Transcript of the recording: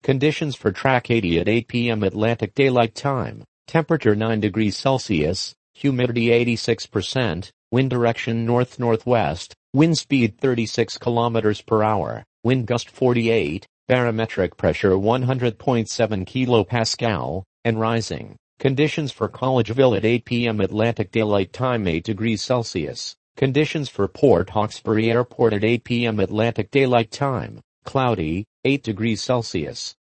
Conditions for Track 80 at 8 p.m. Atlantic Daylight Time. Temperature 9 degrees Celsius, humidity 86%, wind direction north-northwest, wind speed 36 kilometers per hour, wind gust 48, barometric pressure 100.7 kilopascal, and rising. Conditions for Collegeville at 8 p.m. Atlantic Daylight Time 8 degrees Celsius. Conditions for Port Hawkesbury Airport at 8 p.m. Atlantic Daylight Time. Cloudy, 8 degrees Celsius.